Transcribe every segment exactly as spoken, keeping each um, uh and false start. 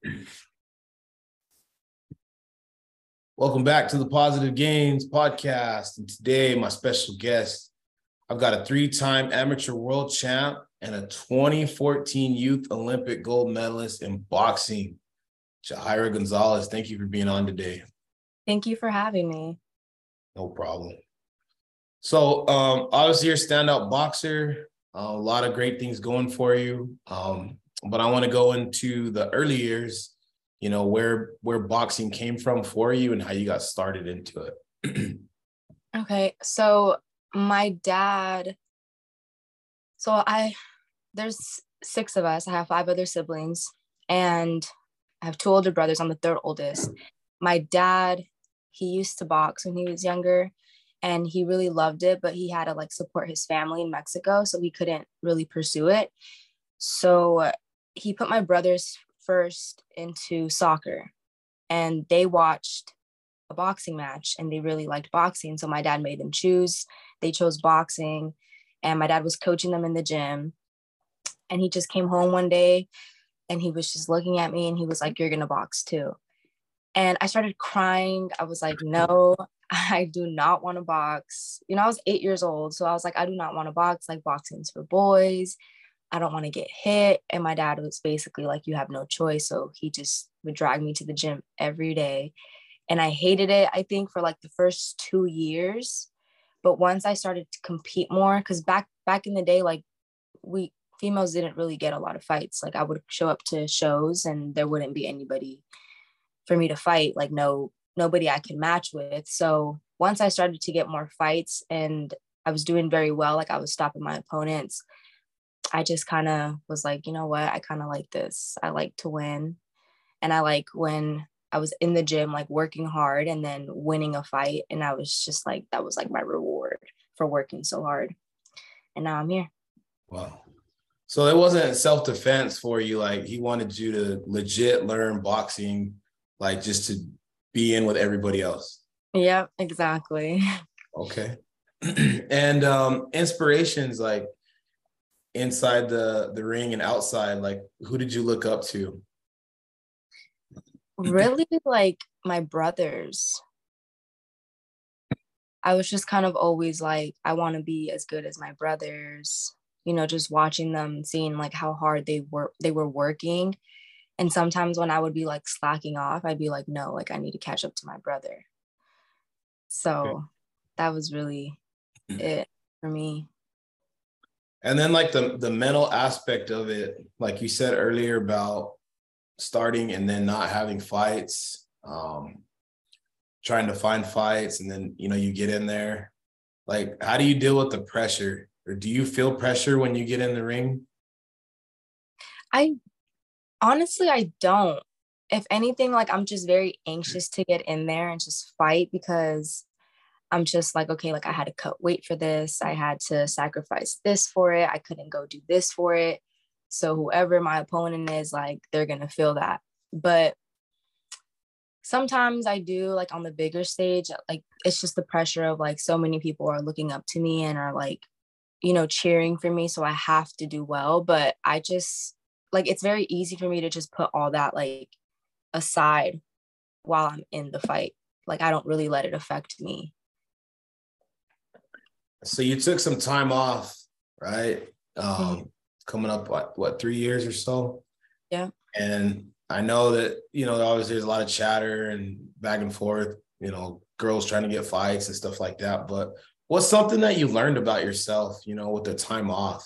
Welcome back to the Positive Gains podcast. And today, my special guest, I've got a three-time amateur world champ and a twenty fourteen Youth Olympic gold medalist in boxing, Jahaira Gonzalez. Thank you for being on today. Thank you for having me. No problem. So, um, obviously, you're a standout boxer. Uh, a lot of great things going for you. Um, but I want to go into the early years. You know, where where boxing came from for you and how you got started into it. Okay, so my dad, so I, there's six of us. I have five other siblings, and I have two older brothers. I'm the third oldest. My dad, he used to box when he was younger, and he really loved it, but he had to like support his family in Mexico, so he couldn't really pursue it. So he put my brothers first into soccer, and they watched a boxing match and they really liked boxing. So my dad made them choose. They chose boxing, and my dad was coaching them in the gym. And he just came home one day and he was just looking at me and he was like, "You're gonna box too." And I started crying. I was like, "No, I do not want to box." You know, I was eight years old. So I was like, I do not want to box. Like, boxing's for boys. I don't want to get hit. And my dad was basically like, "You have no choice." So he just would drag me to the gym every day. And I hated it, I think, for like the first two years. But once I started to compete more, because back back in the day, like we females didn't really get a lot of fights. Like I would show up to shows and there wouldn't be anybody for me to fight, like no, nobody I could match with. So once I started to get more fights and I was doing very well, like I was stopping my opponents, I just kind of was like, you know what, I kind of like this. I like to win. And I like when I was in the gym, like working hard and then winning a fight. And I was just like, that was like my reward for working so hard. And now I'm here. Wow. So it wasn't self-defense for you. Like he wanted you to legit learn boxing, like just to be in with everybody else. Yeah, exactly. Okay. And um, inspirations, like inside the, the ring and outside, like who did you look up to? Really, like my brothers. I was just kind of always like, I want to be as good as my brothers, you know, just watching them, seeing like how hard they were, they were working. And sometimes when I would be like slacking off, I'd be like, no, like I need to catch up to my brother. So that was really it for me. And then like the, the mental aspect of it, like you said earlier about starting and then not having fights, um, trying to find fights, and then, you know, you get in there. Like, how do you deal with the pressure? Or do you feel pressure when you get in the ring? I honestly, I don't. If anything, like I'm just very anxious to get in there and just fight because I'm just like, okay, like I had to cut weight for this. I had to sacrifice this for it. I couldn't go do this for it. So whoever my opponent is, like, they're going to feel that. But sometimes I do, like on the bigger stage, like it's just the pressure of like so many people are looking up to me and are like, you know, cheering for me. So I have to do well. But I just like, it's very easy for me to just put all that like aside while I'm in the fight. Like I don't really let it affect me. So you took some time off, right? Um, Mm-hmm. Coming up, what, what, three years or so? Yeah. And I know that, you know, obviously there's a lot of chatter and back and forth, you know, girls trying to get fights and stuff like that. But what's something that you learned about yourself, you know, with the time off?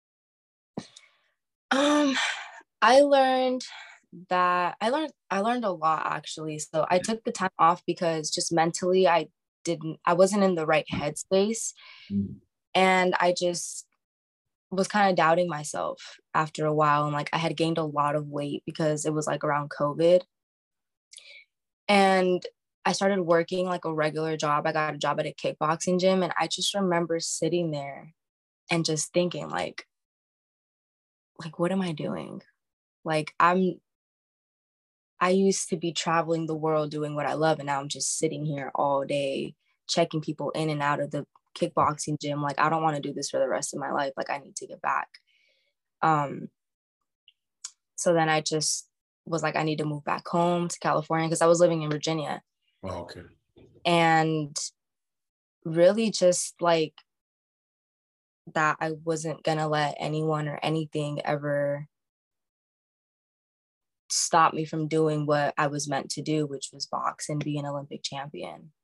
Um, I learned that I learned I learned a lot actually. So I took the time off because just mentally I didn't I wasn't in the right headspace. Mm. And I just was kind of doubting myself after a while. And like I had gained a lot of weight because it was like around COVID. And I started working like a regular job. I got a job at a kickboxing gym. And I just remember sitting there and just thinking like, like, what am I doing? Like I'm I used to be traveling the world doing what I love. And now I'm just sitting here all day, checking people in and out of the kickboxing gym. Like, I don't want to do this for the rest of my life. Like, I need to get back. Um, so then I just was like, I need to move back home to California because I was living in Virginia. Oh, okay. And really just like that I wasn't gonna let anyone or anything ever stop me from doing what I was meant to do, which was box and be an Olympic champion.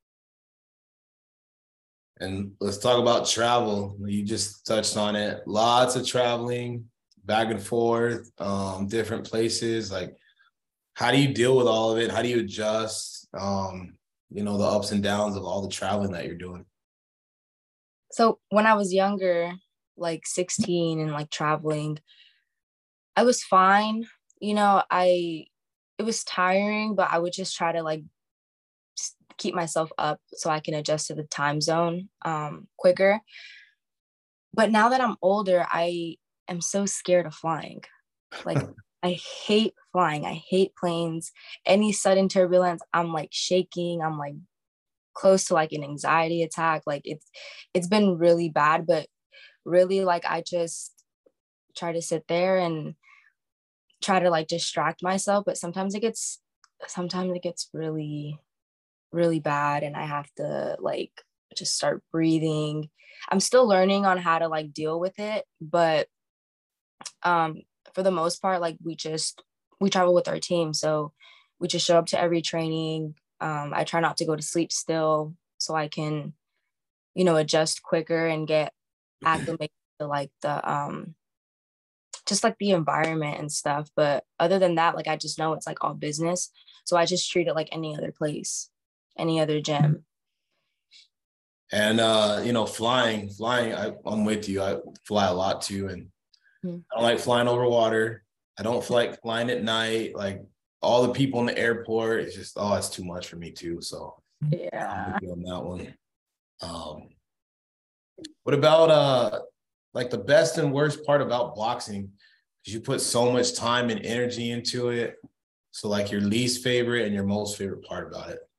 And let's talk about travel. You just touched on it. Lots of traveling back and forth, um, different places. Like, how do you deal with all of it? How do you adjust, um, you know, the ups and downs of all the traveling that you're doing? So when I was younger, like sixteen and like traveling, I was fine. You know, I, it was tiring, but I would just try to like keep myself up so I can adjust to the time zone um, quicker. But now that I'm older, I am so scared of flying. Like, I hate flying. I hate planes. Any sudden turbulence, I'm like shaking. I'm like close to like an anxiety attack. Like it's it's been really bad, but really like I just try to sit there and try to like distract myself. But sometimes it gets sometimes it gets really, really bad, and I have to like just start breathing. I'm still learning on how to like deal with it, but um for the most part, like we just we travel with our team, so we just show up to every training. um I try not to go to sleep still so I can, you know, adjust quicker and get acclimated to like the um just like the environment and stuff. But other than that, like I just know it's like all business, so I just treat it like any other place, any other gym. And uh, you know, flying, flying, I, I'm with you. I fly a lot too, and Mm-hmm. I don't like flying over water. I don't like flying at night. Like all the people in the airport, it's just, oh, it's too much for me too. So I'm Yeah. with you on that one. Um, what about uh, like the best and worst part about boxing? Because you put so much time and energy into it. So like your least favorite and your most favorite part about it.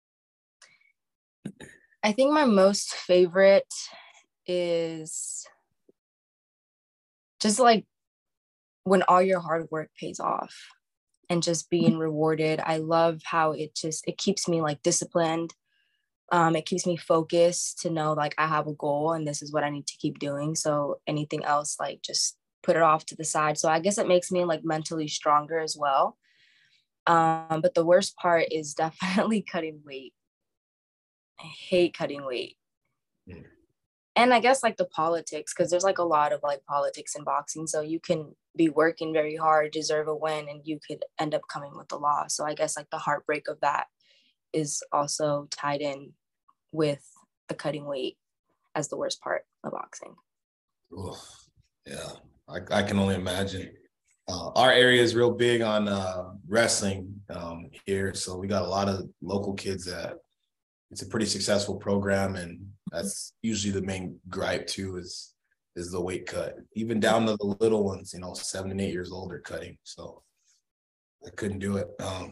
I think my most favorite is just like when all your hard work pays off and just being rewarded. I love how it just it keeps me like disciplined. Um, it keeps me focused to know like I have a goal and this is what I need to keep doing. So anything else, like just put it off to the side. So I guess it makes me like mentally stronger as well. Um, but the worst part is definitely cutting weight. I hate cutting weight. Mm. And I guess like the politics, because there's like a lot of like politics in boxing. So you can be working very hard, deserve a win, and you could end up coming with a loss. So I guess like the heartbreak of that is also tied in with the cutting weight as the worst part of boxing. Oof. Yeah, I, I can only imagine. Uh, our area is real big on uh, wrestling um, here. So we got a lot of local kids that it's a pretty successful program, and that's usually the main gripe too is is the weight cut, even down to the little ones, you know, seven and eight years old are cutting. So I couldn't do it. Um,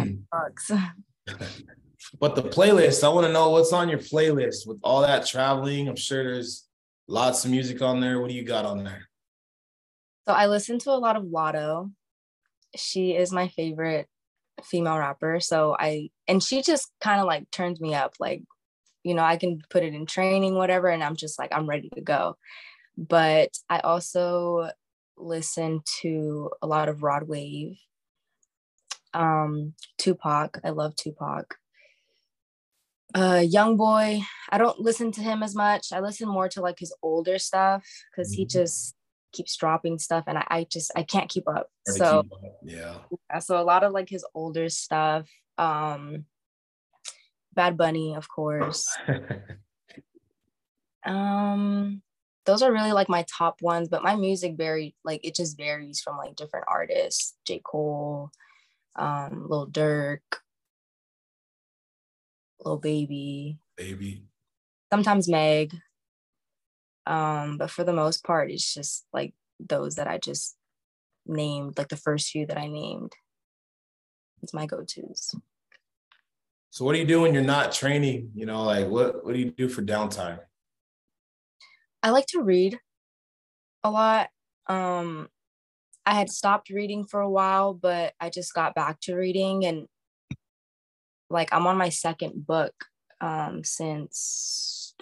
but the playlist, I want to know what's on your playlist with all that traveling. I'm sure there's lots of music on there. What do you got on there? So I listen to a lot of Lotto. She is my favorite female rapper. So I, and she just kind of like turns me up. Like, you know, I can put it in training, whatever, and I'm just like, I'm ready to go. But I also listen to a lot of Rod Wave, um, Tupac. I love Tupac. Uh, Young Boy. I don't listen to him as much. I listen more to like his older stuff because he just keeps dropping stuff, and I, I just I can't keep up. So keep up. Yeah. yeah, so a lot of like his older stuff. Um, Bad Bunny, of course. um, those are really like my top ones, but my music very like it just varies from like different artists. J. Cole, um, Lil Durk, Lil Baby, Baby. sometimes Meg. Um, but for the most part, it's just like those that I just named, like the first few that I named. It's my go-tos. So what do you do when you're not training? You know, like what, what do you do for downtime? I like to read a lot. Um, I had stopped reading for a while, but I just got back to reading, and like I'm on my second book um since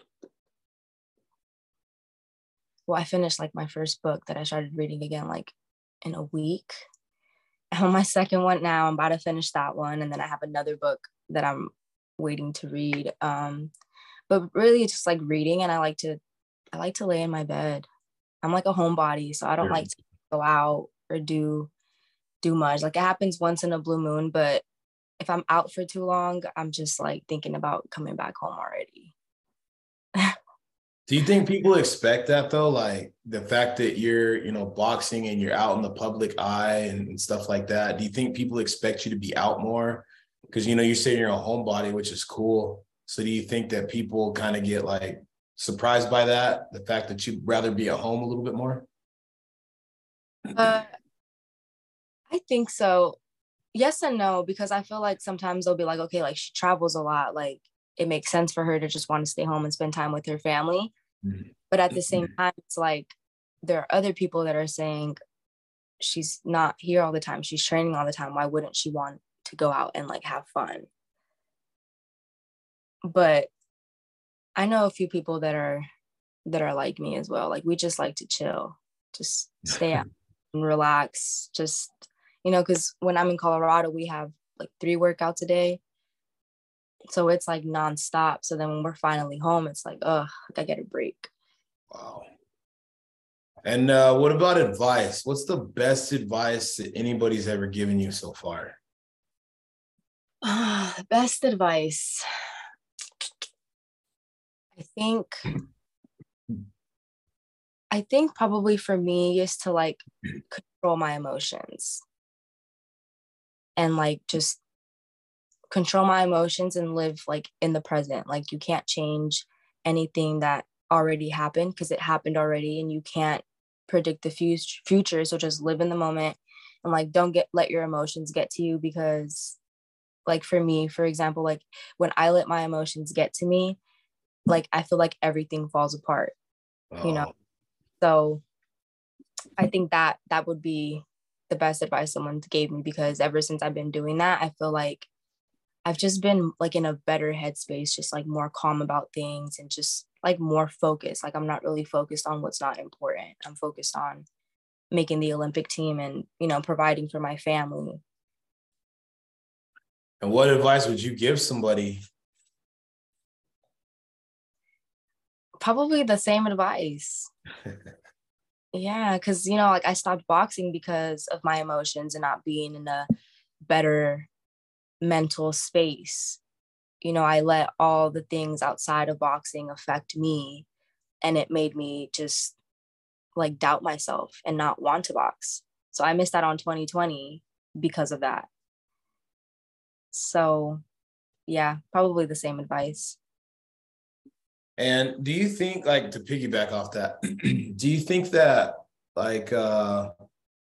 well, I finished like my first book that I started reading again like in a week. I'm on my second one now. I'm about to finish that one, and then I have another book that I'm waiting to read. Um, but really, it's just like reading, and I like to, I like to lay in my bed. I'm like a homebody, so I don't like to go out or do do much. Like it happens once in a blue moon, but if I'm out for too long, I'm just like thinking about coming back home already. Do you think people expect that though? Like the fact that you're, you know, boxing and you're out in the public eye and, and stuff like that. Do you think people expect you to be out more? Because, you know, you say you're a homebody, which is cool. So do you think that people kind of get like surprised by that? The fact that you'd rather be at home a little bit more? Uh, I think so. Yes and no, because I feel like sometimes they'll be like, okay, like she travels a lot. Like it makes sense for her to just want to stay home and spend time with her family. Mm-hmm. But at the same time, it's like there are other people that are saying she's not here all the time. She's training all the time. Why wouldn't she want to go out and like have fun? But I know a few people that are that are like me as well. Like we just like to chill, just stay out and relax. Just, you know, because when I'm in Colorado, we have like three workouts a day. So it's like nonstop. So then when we're finally home, it's like, oh, I get a break. Wow. And uh, what about advice? What's the best advice that anybody's ever given you so far? Uh, best advice. I think, I think probably for me is to like control my emotions and like just control my emotions and live like in the present. Like you can't change anything that already happened because it happened already, and you can't predict the future. So just live in the moment and like don't get let your emotions get to you, because like for me, for example, like when I let my emotions get to me, like I feel like everything falls apart, oh. you know. So I think that that would be the best advice someone gave me, because ever since I've been doing that, I feel like I've just been like in a better headspace, just like more calm about things and just like more focused. Like I'm not really focused on what's not important. I'm focused on making the Olympic team and, you know, providing for my family. And what advice would you give somebody? Probably the same advice. Yeah, because, you know, like I stopped boxing because of my emotions and not being in a better mental space. You know, I let all the things outside of boxing affect me, and it made me just like doubt myself and not want to box. So I missed out on twenty twenty because of that. So yeah, probably the same advice. And do you think, like, to piggyback off that, do you think that like uh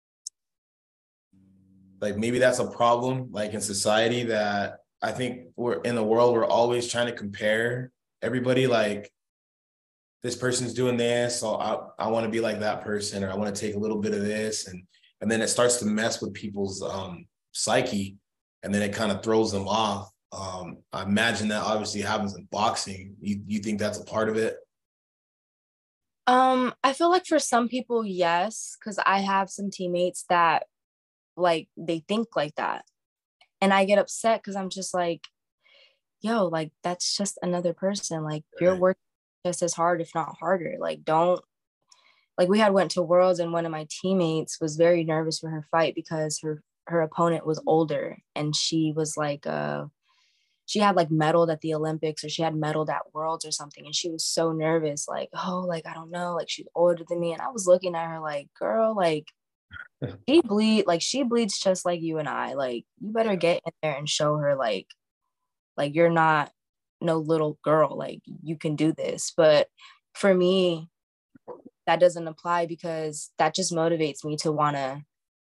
like maybe that's a problem like in society, that I think we're in the world, we're always trying to compare everybody, like this person's doing this, so I, I want to be like that person, or I want to take a little bit of this, and and then it starts to mess with people's um psyche, and then it kind of throws them off. Um, I imagine that obviously happens in boxing. You you think that's a part of it? Um, I feel like for some people, yes, because I have some teammates that like they think like that. And I get upset because I'm just like, yo, like that's just another person. Like you're Right. working just as hard, if not harder. Like don't like we had went to Worlds, and one of my teammates was very nervous for her fight because her her opponent was older, and she was like uh she had like medaled at the Olympics, or she had medaled at Worlds or something. And she was so nervous, like, oh, like, I don't know, like she's older than me. And I was looking at her like, girl, like she bleed, like she bleeds just like you and I. Like, you better get in there and show her like, like you're not no little girl, like you can do this. But for me, that doesn't apply, because that just motivates me to want to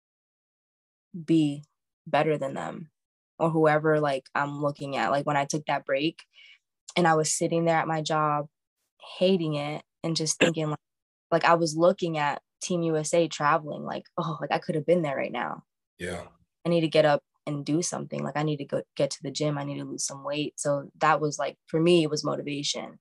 be better than them, or whoever like I'm looking at. Like when I took that break and I was sitting there at my job hating it and just thinking like, like I was looking at Team U S A traveling, like, oh, like I could have been there right now. Yeah. I need to get up and do something. Like I need to go get to the gym. I need to lose some weight. So that was like, for me, it was motivation.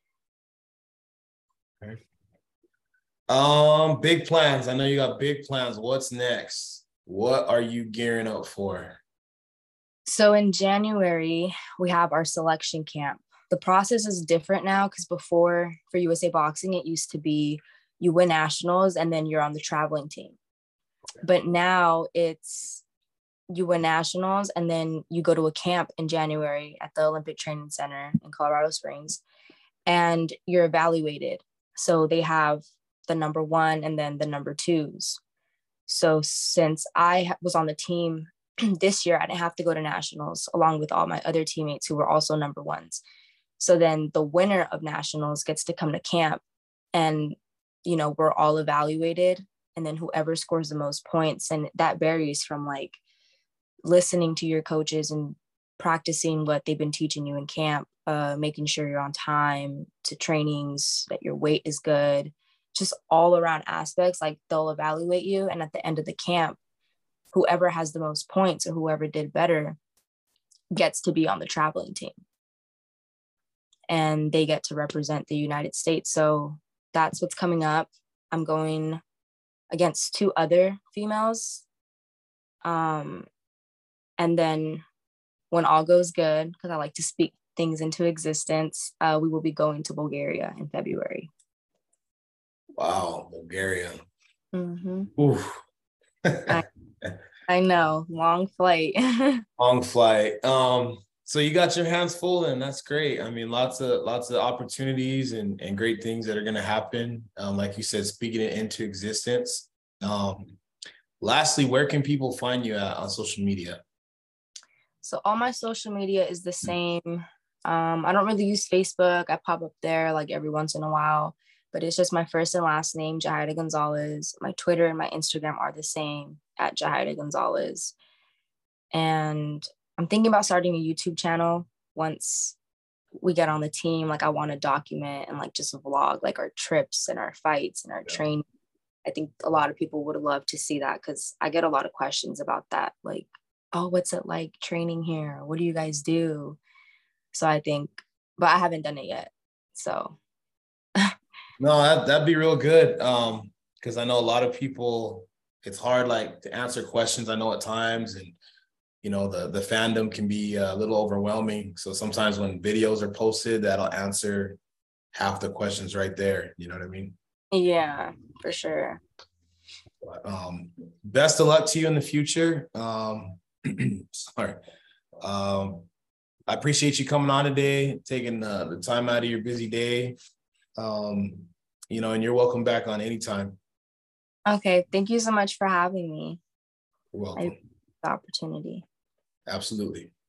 Okay. Um, big plans. I know you got big plans. What's next? What are you gearing up for? So in January, we have our selection camp. The process is different now because before for U S A Boxing, it used to be you win nationals and then you're on the traveling team. But now it's you win nationals and then you go to a camp in January at the Olympic Training Center in Colorado Springs and you're evaluated. So they have the number one and then the number twos. So since I was on the team this year, I didn't have to go to nationals along with all my other teammates who were also number ones. So then the winner of nationals gets to come to camp and, you know, we're all evaluated and then whoever scores the most points. And that varies from like listening to your coaches and practicing what they've been teaching you in camp, uh, making sure you're on time to trainings, that your weight is good, just all around aspects. Like they'll evaluate you. And at the end of the camp, whoever has the most points or whoever did better gets to be on the traveling team. And they get to represent the United States. So that's what's coming up. I'm going against two other females. Um, and then when all goes good, because I like to speak things into existence, uh, we will be going to Bulgaria in February. Wow, Bulgaria. Mm-hmm. Oof. I, I know, long flight. Long flight. Um, so you got your hands full, and that's great. I mean, lots of lots of opportunities and, and great things that are going to happen. Um, like you said, speaking it into existence. Um, lastly, where can people find you at on social media? So all my social media is the same. Um, I don't really use Facebook. I pop up there like every once in a while, but it's just my first and last name, Jahaira Gonzalez. My Twitter and my Instagram are the same, at Jahaira Gonzalez. And I'm thinking about starting a YouTube channel once we get on the team. Like I want to document and like just vlog like our trips and our fights and our Yeah. training. I think a lot of people would love to see that because I get a lot of questions about that. Like, oh, what's it like training here? What do you guys do? So I think, but I haven't done it yet. So. No, that, that'd be real good. Um, because I know a lot of people, it's hard like to answer questions. I know at times, and you know, the the fandom can be a little overwhelming. So sometimes when videos are posted, that'll answer half the questions right there. You know what I mean? Yeah, for sure. But, um, best of luck to you in the future. Um, sorry. Um, I appreciate you coming on today, taking the, the time out of your busy day. Um, you know, and you're welcome back on anytime. Okay. Thank you so much for having me. You're welcome. I the opportunity. Absolutely.